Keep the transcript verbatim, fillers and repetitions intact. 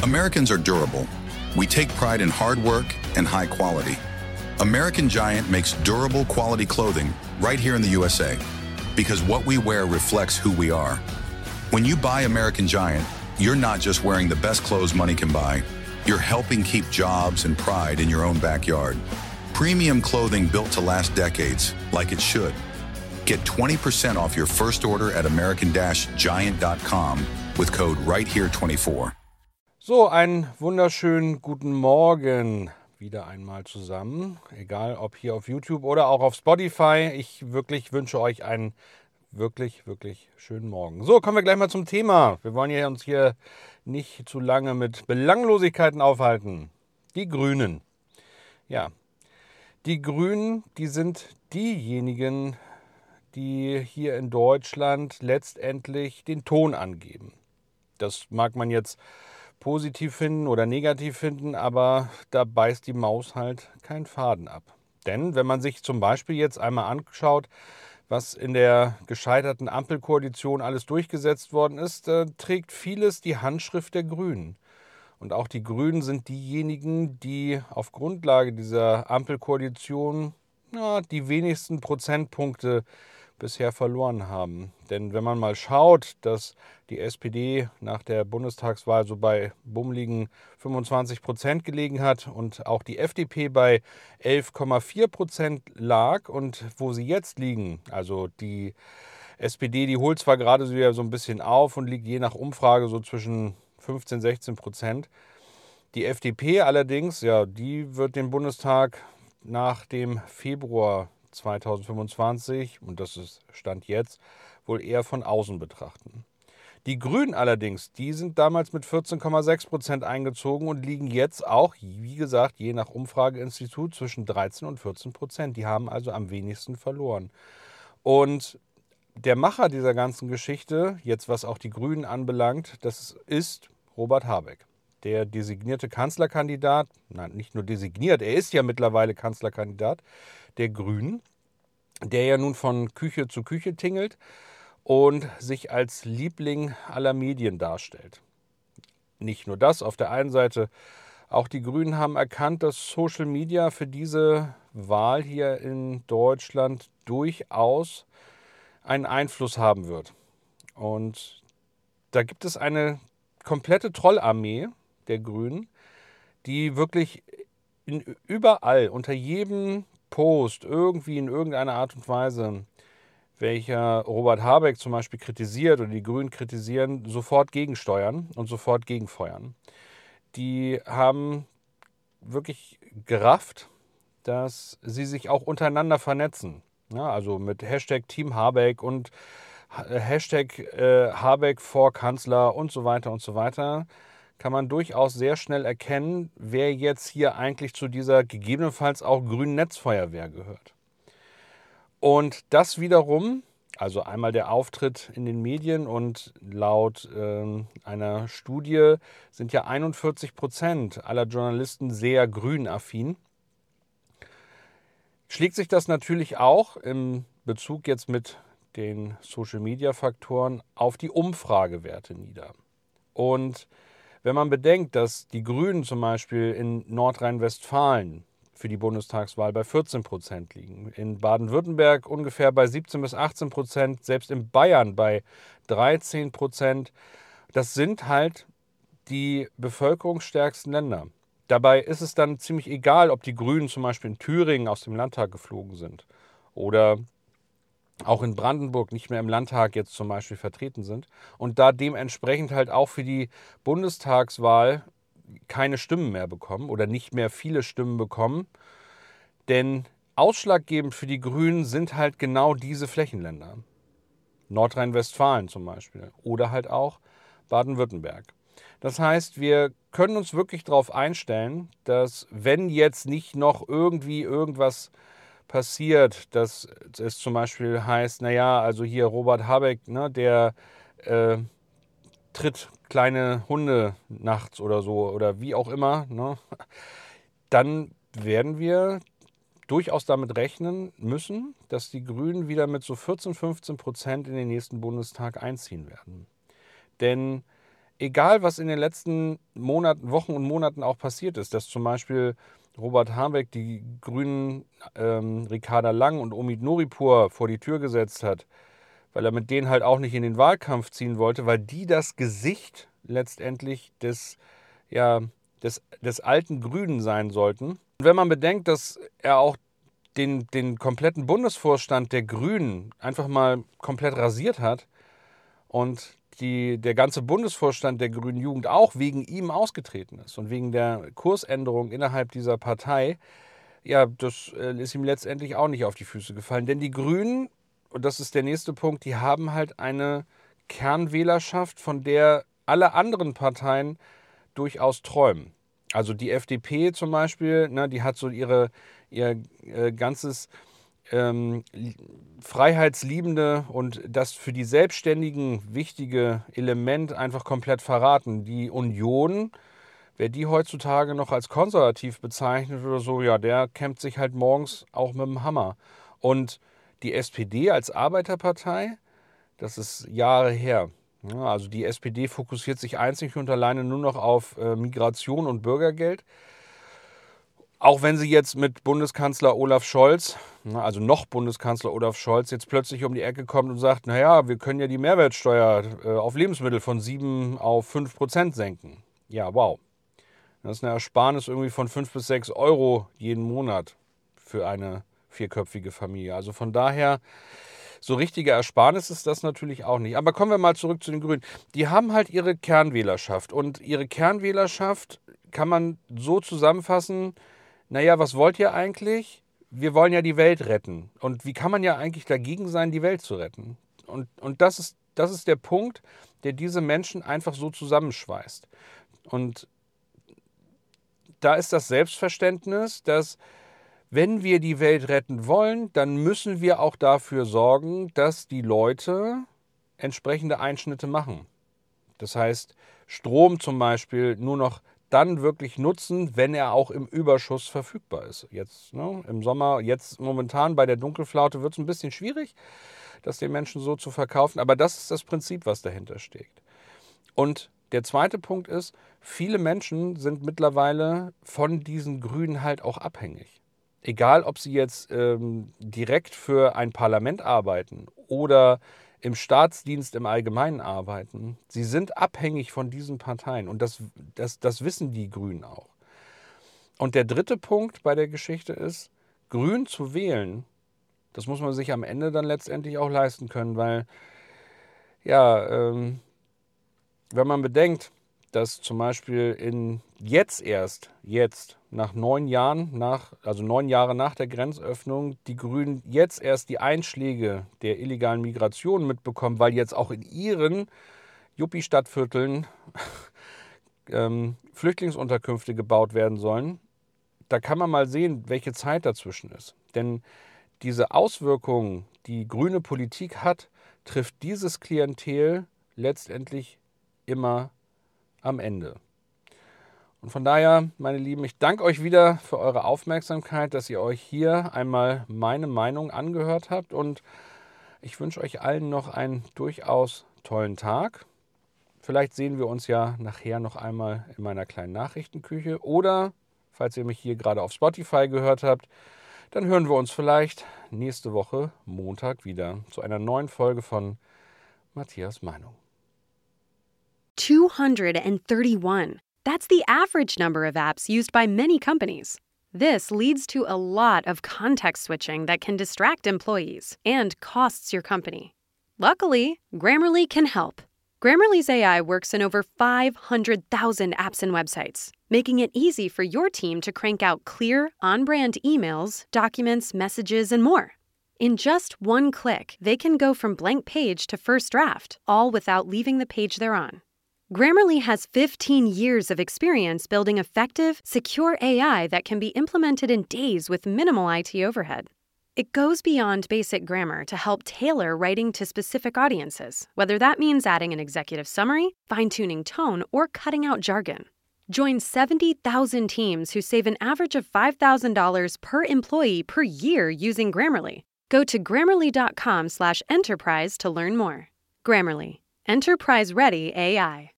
Americans are durable. We take pride in hard work and high quality. American Giant makes durable quality clothing right here in the U S A because what we wear reflects who we are. When you buy American Giant, you're not just wearing the best clothes money can buy. You're helping keep jobs and pride in your own backyard. Premium clothing built to last decades, like it should. Get twenty percent off your first order at american giant dot com with code right here twenty-four. So, einen wunderschönen guten Morgen wieder einmal zusammen. Egal ob hier auf YouTube oder auch auf Spotify. Ich wirklich wünsche euch einen wirklich, wirklich schönen Morgen. So, kommen wir gleich mal zum Thema. Wir wollen ja uns hier nicht zu lange mit Belanglosigkeiten aufhalten. Die Grünen. Ja, die Grünen, die sind diejenigen, die hier in Deutschland letztendlich den Ton angeben. Das mag man jetzt positiv finden oder negativ finden, aber da beißt die Maus halt keinen Faden ab. Denn wenn man sich zum Beispiel jetzt einmal anschaut, was in der gescheiterten Ampelkoalition alles durchgesetzt worden ist, äh, trägt vieles die Handschrift der Grünen. Und auch die Grünen sind diejenigen, die auf Grundlage dieser Ampelkoalition ja, die wenigsten Prozentpunkte bisher verloren haben. Denn wenn man mal schaut, dass die S P D nach der Bundestagswahl so bei bummeligen fünfundzwanzig Prozent gelegen hat und auch die F D P bei elf Komma vier Prozent lag und wo sie jetzt liegen, also die S P D, die holt zwar gerade so wieder so ein bisschen auf und liegt je nach Umfrage so zwischen fünfzehn, sechzehn Prozent. Die F D P allerdings, ja, die wird den Bundestag nach dem Februar zweitausendfünfundzwanzig, und das ist Stand jetzt, wohl eher von außen betrachten. Die Grünen allerdings, die sind damals mit vierzehn Komma sechs Prozent eingezogen und liegen jetzt auch, wie gesagt, je nach Umfrageinstitut zwischen dreizehn und vierzehn Prozent. Die haben also am wenigsten verloren. Und der Macher dieser ganzen Geschichte, jetzt was auch die Grünen anbelangt, das ist Robert Habeck. Der designierte Kanzlerkandidat, nein, nicht nur designiert, er ist ja mittlerweile Kanzlerkandidat der Grünen, der ja nun von Küche zu Küche tingelt und sich als Liebling aller Medien darstellt. Nicht nur das, auf der einen Seite, auch die Grünen haben erkannt, dass Social Media für diese Wahl hier in Deutschland durchaus einen Einfluss haben wird. Und da gibt es eine komplette Trollarmee der Grünen, die wirklich in, überall, unter jedem Post, irgendwie in irgendeiner Art und Weise, welcher Robert Habeck zum Beispiel kritisiert oder die Grünen kritisieren, sofort gegensteuern und sofort gegenfeuern. Die haben wirklich gerafft, dass sie sich auch untereinander vernetzen. Ja, also mit Hashtag Team Habeck und Hashtag äh, Habeck vor Kanzler und so weiter und so weiter, kann man durchaus sehr schnell erkennen, wer jetzt hier eigentlich zu dieser gegebenenfalls auch grünen Netzfeuerwehr gehört. Und das wiederum, also einmal der Auftritt in den Medien und laut äh, einer Studie sind ja einundvierzig Prozent aller Journalisten sehr grünaffin. Schlägt sich das natürlich auch im Bezug jetzt mit den Social-Media-Faktoren auf die Umfragewerte nieder. Und wenn man bedenkt, dass die Grünen zum Beispiel in Nordrhein-Westfalen für die Bundestagswahl bei vierzehn Prozent liegen, in Baden-Württemberg ungefähr bei siebzehn bis achtzehn Prozent, selbst in Bayern bei dreizehn Prozent, das sind halt die bevölkerungsstärksten Länder. Dabei ist es dann ziemlich egal, ob die Grünen zum Beispiel in Thüringen aus dem Landtag geflogen sind oder auch in Brandenburg nicht mehr im Landtag jetzt zum Beispiel vertreten sind und da dementsprechend halt auch für die Bundestagswahl keine Stimmen mehr bekommen oder nicht mehr viele Stimmen bekommen. Denn ausschlaggebend für die Grünen sind halt genau diese Flächenländer. Nordrhein-Westfalen zum Beispiel oder halt auch Baden-Württemberg. Das heißt, wir können uns wirklich darauf einstellen, dass wenn jetzt nicht noch irgendwie irgendwas passiert, dass es zum Beispiel heißt, naja, also hier Robert Habeck, ne, der äh, tritt kleine Hunde nachts oder so oder wie auch immer, ne, dann werden wir durchaus damit rechnen müssen, dass die Grünen wieder mit so vierzehn, fünfzehn Prozent in den nächsten Bundestag einziehen werden. Denn egal was in den letzten Monaten, Wochen und Monaten auch passiert ist, dass zum Beispiel Robert Habeck die Grünen ähm, Ricarda Lang und Omid Nuripur vor die Tür gesetzt hat, weil er mit denen halt auch nicht in den Wahlkampf ziehen wollte, weil die das Gesicht letztendlich des, ja, des, des alten Grünen sein sollten. Und wenn man bedenkt, dass er auch den, den kompletten Bundesvorstand der Grünen einfach mal komplett rasiert hat und die, der ganze Bundesvorstand der Grünen Jugend auch wegen ihm ausgetreten ist und wegen der Kursänderung innerhalb dieser Partei, ja, das ist ihm letztendlich auch nicht auf die Füße gefallen. Denn die Grünen, und das ist der nächste Punkt, die haben halt eine Kernwählerschaft, von der alle anderen Parteien durchaus träumen. Also die F D P zum Beispiel, ne, die hat so ihre, ihr äh, ganzes ähm, freiheitsliebende und das für die Selbstständigen wichtige Element einfach komplett verraten. Die Union, wer die heutzutage noch als konservativ bezeichnet oder so, ja, der kämpft sich halt morgens auch mit dem Hammer. Und die S P D als Arbeiterpartei, das ist Jahre her. Ja, also die S P D fokussiert sich einzig und alleine nur noch auf äh, Migration und Bürgergeld. Auch wenn sie jetzt mit Bundeskanzler Olaf Scholz, also noch Bundeskanzler Olaf Scholz, jetzt plötzlich um die Ecke kommt und sagt, naja, wir können ja die Mehrwertsteuer äh, auf Lebensmittel von sieben auf fünf Prozent senken. Ja, wow. Das ist eine Ersparnis irgendwie von fünf bis sechs Euro jeden Monat für eine vierköpfige Familie. Also von daher, so richtige Ersparnis ist das natürlich auch nicht. Aber kommen wir mal zurück zu den Grünen. Die haben halt ihre Kernwählerschaft. Und ihre Kernwählerschaft kann man so zusammenfassen, naja, was wollt ihr eigentlich? Wir wollen ja die Welt retten. Und wie kann man ja eigentlich dagegen sein, die Welt zu retten? Und, und das ist, das ist der Punkt, der diese Menschen einfach so zusammenschweißt. Und da ist das Selbstverständnis, dass wenn wir die Welt retten wollen, dann müssen wir auch dafür sorgen, dass die Leute entsprechende Einschnitte machen. Das heißt, Strom zum Beispiel nur noch dann wirklich nutzen, wenn er auch im Überschuss verfügbar ist. Jetzt ne, im Sommer, jetzt momentan bei der Dunkelflaute wird es ein bisschen schwierig, das den Menschen so zu verkaufen. Aber das ist das Prinzip, was dahinter steckt. Und der zweite Punkt ist, viele Menschen sind mittlerweile von diesen Grünen halt auch abhängig. Egal, ob sie jetzt ähm, direkt für ein Parlament arbeiten oder im Staatsdienst im Allgemeinen arbeiten. Sie sind abhängig von diesen Parteien und das, das, das wissen die Grünen auch. Und der dritte Punkt bei der Geschichte ist, Grün zu wählen, das muss man sich am Ende dann letztendlich auch leisten können, weil, ja, ähm, wenn man bedenkt, dass zum Beispiel in jetzt erst, jetzt, nach neun Jahren, nach, also neun Jahre nach der Grenzöffnung, die Grünen jetzt erst die Einschläge der illegalen Migration mitbekommen, weil jetzt auch in ihren Juppie-Stadtvierteln ähm, Flüchtlingsunterkünfte gebaut werden sollen, da kann man mal sehen, welche Zeit dazwischen ist. Denn diese Auswirkungen, die grüne Politik hat, trifft dieses Klientel letztendlich immer am Ende. Und von daher, meine Lieben, ich danke euch wieder für eure Aufmerksamkeit, dass ihr euch hier einmal meine Meinung angehört habt und ich wünsche euch allen noch einen durchaus tollen Tag. Vielleicht sehen wir uns ja nachher noch einmal in meiner kleinen Nachrichtenküche oder, falls ihr mich hier gerade auf Spotify gehört habt, dann hören wir uns vielleicht nächste Woche Montag wieder zu einer neuen Folge von Matthias Meinung. two hundred thirty-one. That's the average number of apps used by many companies. This leads to a lot of context switching that can distract employees and costs your company. Luckily, Grammarly can help. Grammarly's A I works in over five hundred thousand apps and websites, making it easy for your team to crank out clear, on-brand emails, documents, messages, and more. In just one click, they can go from blank page to first draft, all without leaving the page they're on. Grammarly has fifteen years of experience building effective, secure A I that can be implemented in days with minimal I T overhead. It goes beyond basic grammar to help tailor writing to specific audiences, whether that means adding an executive summary, fine-tuning tone, or cutting out jargon. Join seventy thousand teams who save an average of five thousand dollars per employee per year using Grammarly. Go to grammarly.com slash enterprise to learn more. Grammarly. Enterprise-ready A I.